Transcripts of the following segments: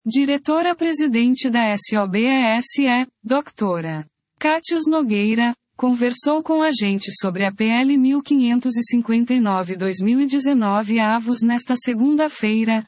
Diretora-presidente da SOBESE, Dra. Cátius Nogueira, conversou com a gente sobre a PL 1559/2019 avos nesta segunda-feira,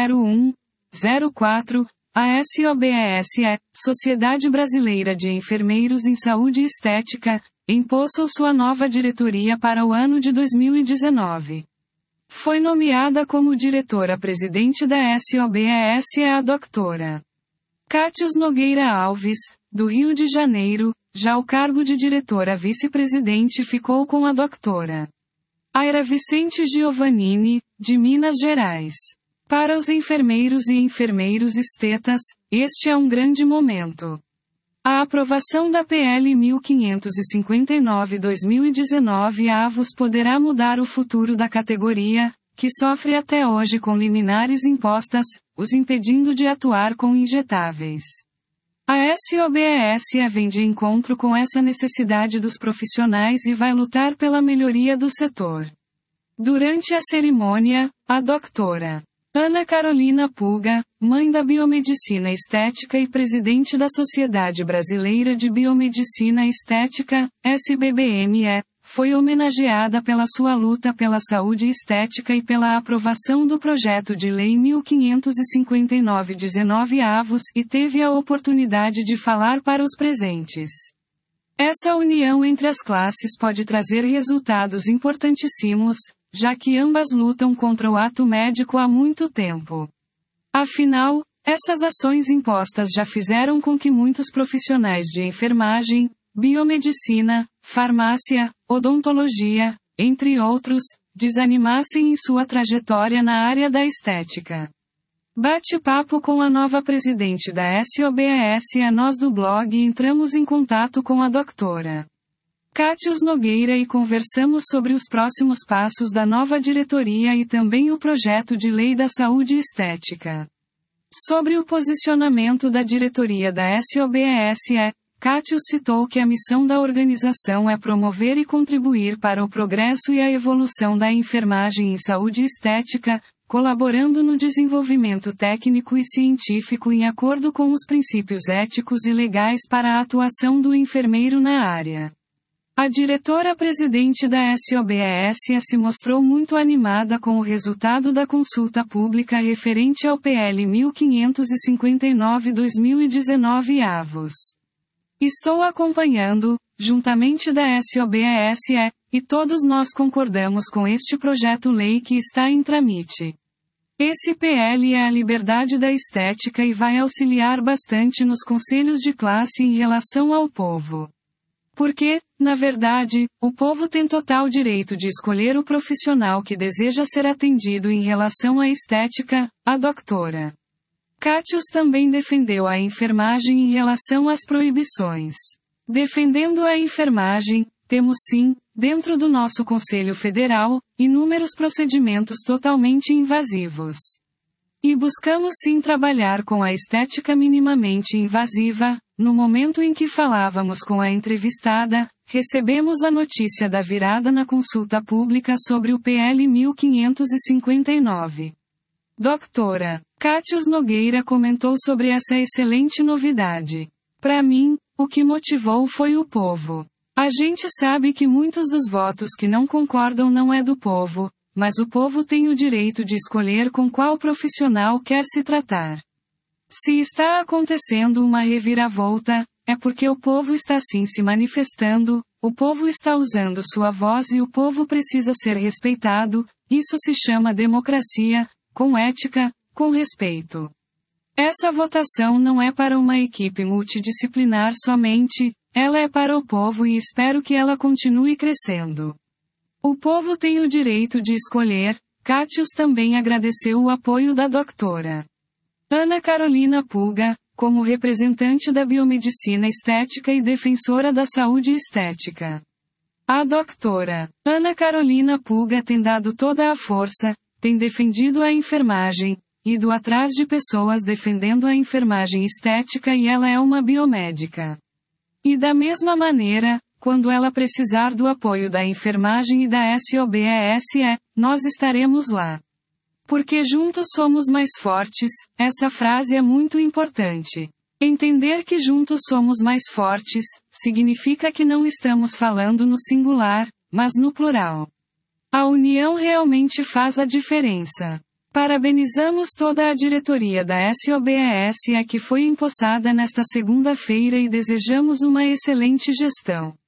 01/04. A SOBESE, Sociedade Brasileira de Enfermeiros em Saúde e Estética, empossou sua nova diretoria para o ano de 2019. Foi nomeada como diretora-presidente da SOBESE a Dra. Cátius Nogueira Alves, do Rio de Janeiro. Já o cargo de diretora vice-presidente ficou com a Dra. Aira Vicente Giovannini, de Minas Gerais. Para os enfermeiros e enfermeiros estetas, este é um grande momento. A aprovação da PL 1559/2019 avos poderá mudar o futuro da categoria, que sofre até hoje com liminares impostas, os impedindo de atuar com injetáveis. A SOBESE vem de encontro com essa necessidade dos profissionais e vai lutar pela melhoria do setor. Durante a cerimônia, a Dra. Ana Carolina Puga, mãe da biomedicina estética e presidente da Sociedade Brasileira de Biomedicina Estética, SBBME, foi homenageada pela sua luta pela saúde estética e pela aprovação do projeto de lei 1559/19 avos e teve a oportunidade de falar para os presentes. Essa união entre as classes pode trazer resultados importantíssimos, já que ambas lutam contra o ato médico há muito tempo. Afinal, essas ações impostas já fizeram com que muitos profissionais de enfermagem, biomedicina, farmácia, odontologia, entre outros, desanimassem em sua trajetória na área da estética. Bate-papo com a nova presidente da SOBESE. Nós do blog entramos em contato com a Dra. Cátius Nogueira e conversamos sobre os próximos passos da nova diretoria e também o projeto de lei da saúde estética. Sobre o posicionamento da diretoria da SOBESE, Cátius citou que a missão da organização é promover e contribuir para o progresso e a evolução da enfermagem em saúde estética, colaborando no desenvolvimento técnico e científico em acordo com os princípios éticos e legais para a atuação do enfermeiro na área. A diretora-presidente da SOBESE se mostrou muito animada com o resultado da consulta pública referente ao PL 1559/2019 avos. Estou acompanhando, juntamente da SOBESE, e todos nós concordamos com este projeto-lei que está em trâmite. Esse PL é a liberdade da estética e vai auxiliar bastante nos conselhos de classe em relação ao povo. Porque, na verdade, o povo tem total direito de escolher o profissional que deseja ser atendido em relação à estética. A Dra. Cátius também defendeu a enfermagem em relação às proibições. Defendendo a enfermagem, temos sim, dentro do nosso Conselho Federal, inúmeros procedimentos totalmente invasivos. E buscamos sim trabalhar com a estética minimamente invasiva. No momento em que falávamos com a entrevistada, recebemos a notícia da virada na consulta pública sobre o PL 1559. Dra. Cátius Nogueira comentou sobre essa excelente novidade. Para mim, o que motivou foi o povo. A gente sabe que muitos dos votos que não concordam não é do povo, mas o povo tem o direito de escolher com qual profissional quer se tratar. Se está acontecendo uma reviravolta, é porque o povo está sim se manifestando, o povo está usando sua voz e o povo precisa ser respeitado. Isso se chama democracia, com ética, com respeito. Essa votação não é para uma equipe multidisciplinar somente, ela é para o povo e espero que ela continue crescendo. O povo tem o direito de escolher. Cátius também agradeceu o apoio da Dra. Ana Carolina Puga, como representante da biomedicina estética e defensora da saúde estética. A Dra. Ana Carolina Puga tem dado toda a força, tem defendido a enfermagem, ido atrás de pessoas defendendo a enfermagem estética e ela é uma biomédica. E da mesma maneira, quando ela precisar do apoio da enfermagem e da SOBESE, nós estaremos lá. Porque juntos somos mais fortes, essa frase é muito importante. Entender que juntos somos mais fortes, significa que não estamos falando no singular, mas no plural. A união realmente faz a diferença. Parabenizamos toda a diretoria da SOBAS que foi empossada nesta segunda-feira e desejamos uma excelente gestão.